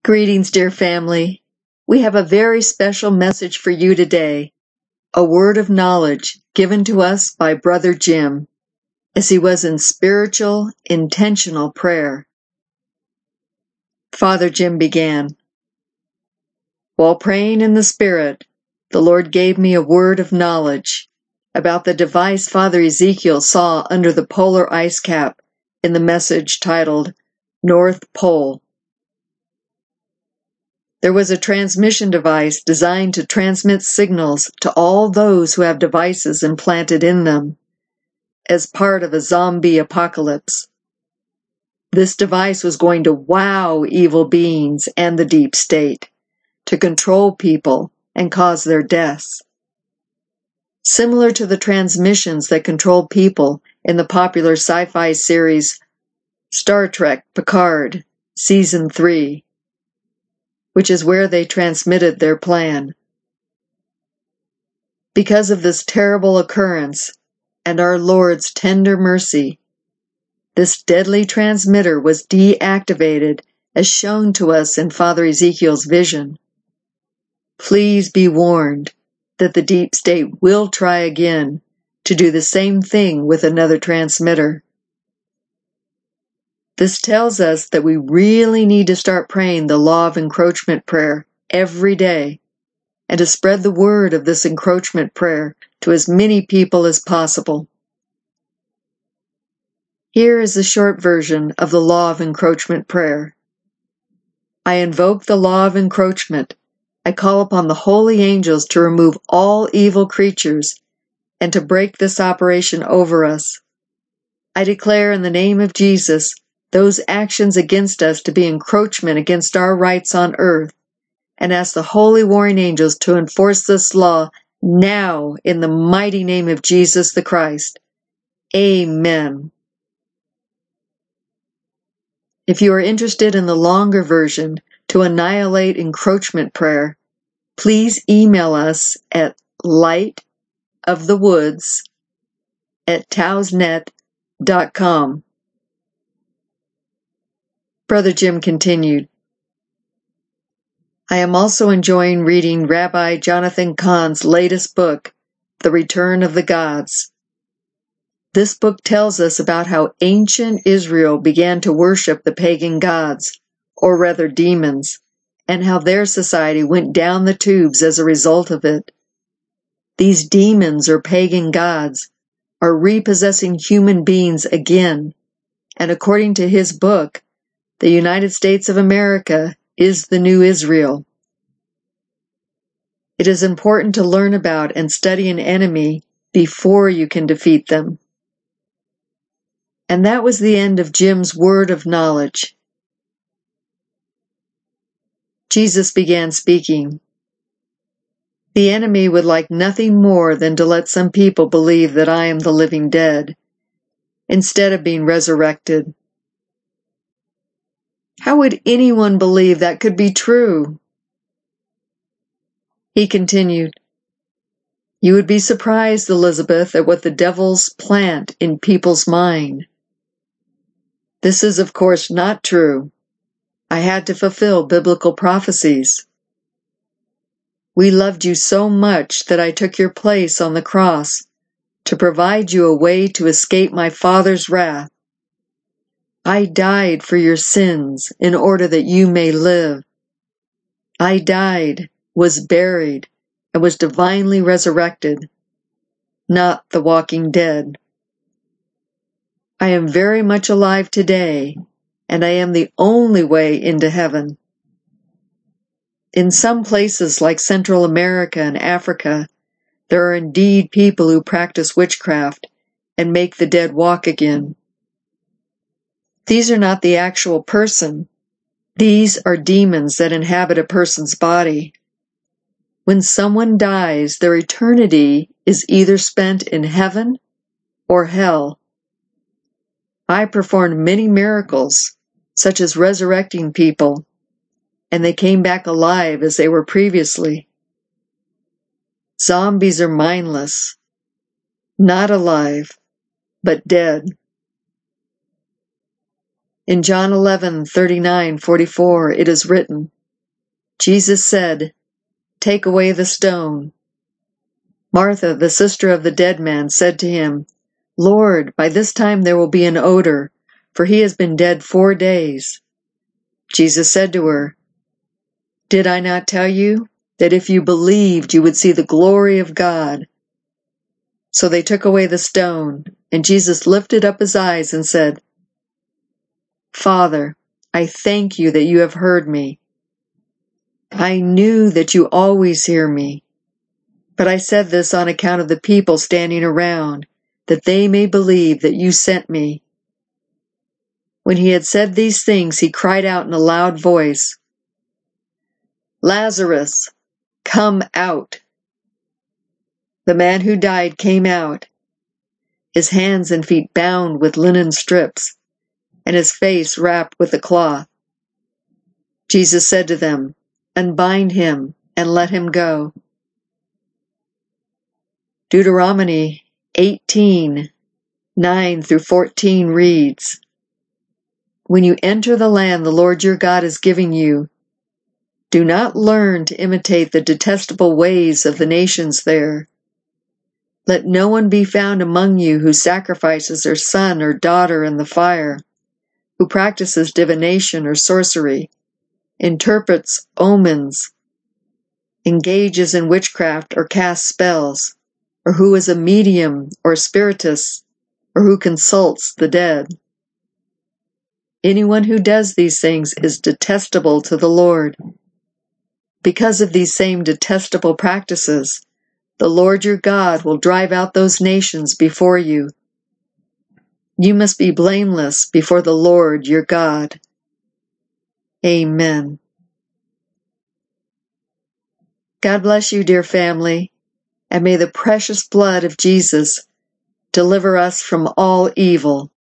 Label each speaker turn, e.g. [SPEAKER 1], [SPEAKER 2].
[SPEAKER 1] Greetings, dear family. We have a very special message for you today, a word of knowledge given to us by Brother Jim, as he was in spiritual, intentional prayer. Father Jim began, "While praying in the Spirit, the Lord gave me a word of knowledge about the device Father Ezekiel saw under the polar ice cap in the message titled, North Pole. There was a transmission device designed to transmit signals to all those who have devices implanted in them, as part of a zombie apocalypse. This device was going to wow evil beings and the deep state, to control people and cause their deaths. Similar to the transmissions that controlled people in the popular sci-fi series Star Trek Picard, Season 3, which is where they transmitted their plan. Because of this terrible occurrence and our Lord's tender mercy, this deadly transmitter was deactivated as shown to us in Father Ezekiel's vision. Please be warned that the deep state will try again to do the same thing with another transmitter. This tells us that we really need to start praying the law of encroachment prayer every day, and to spread the word of this encroachment prayer to as many people as possible. Here is a short version of the law of encroachment prayer. I invoke the law of encroachment. I call upon the holy angels to remove all evil creatures and to break this operation over us. I declare in the name of Jesus those actions against us to be encroachment against our rights on earth, and ask the holy warring angels to enforce this law now in the mighty name of Jesus the Christ. Amen. If you are interested in the longer version to annihilate encroachment prayer, please email us at lightofthewoods@towsnet.com. Brother Jim continued, I am also enjoying reading Rabbi Jonathan Cahn's latest book, The Return of the Gods. This book tells us about how ancient Israel began to worship the pagan gods, or rather demons, and how their society went down the tubes as a result of it. These demons or pagan gods are repossessing human beings again, and according to his book, the United States of America is the new Israel. It is important to learn about and study an enemy before you can defeat them. And that was the end of Jim's word of knowledge. Jesus began speaking. The enemy would like nothing more than to let some people believe that I am the living dead, instead of being resurrected. How would anyone believe that could be true? He continued, You would be surprised, Elizabeth, at what the devils plant in people's mind. This is, of course, not true. I had to fulfill biblical prophecies. We loved you so much that I took your place on the cross to provide you a way to escape my Father's wrath. I died for your sins in order that you may live. I died, was buried, and was divinely resurrected, not the walking dead. I am very much alive today, and I am the only way into heaven. In some places like Central America and Africa, there are indeed people who practice witchcraft and make the dead walk again. These are not the actual person. These are demons that inhabit a person's body. When someone dies, their eternity is either spent in heaven or hell. I performed many miracles, such as resurrecting people, and they came back alive as they were previously. Zombies are mindless, not alive, but dead. In John 11:39-44, it is written, Jesus said, "Take away the stone." Martha, the sister of the dead man, said to him, "Lord, by this time there will be an odor, for he has been dead 4 days." Jesus said to her, "Did I not tell you that if you believed you would see the glory of God?" So they took away the stone, and Jesus lifted up his eyes and said, "Father, I thank you that you have heard me. I knew that you always hear me, but I said this on account of the people standing around, that they may believe that you sent me." When he had said these things, he cried out in a loud voice, "Lazarus, come out!" The man who died came out, his hands and feet bound with linen strips, and his face wrapped with a cloth. Jesus said to them, "Unbind him and let him go." Deuteronomy 18:9-14 reads, "When you enter the land the Lord your God is giving you, do not learn to imitate the detestable ways of the nations there. Let no one be found among you who sacrifices their son or daughter in the fire, who practices divination or sorcery, interprets omens, engages in witchcraft or casts spells, or who is a medium or spiritist, or who consults the dead. Anyone who does these things is detestable to the Lord. Because of these same detestable practices, the Lord your God will drive out those nations before you. You must be blameless before the Lord your God." Amen. God bless you, dear family, and may the precious blood of Jesus deliver us from all evil.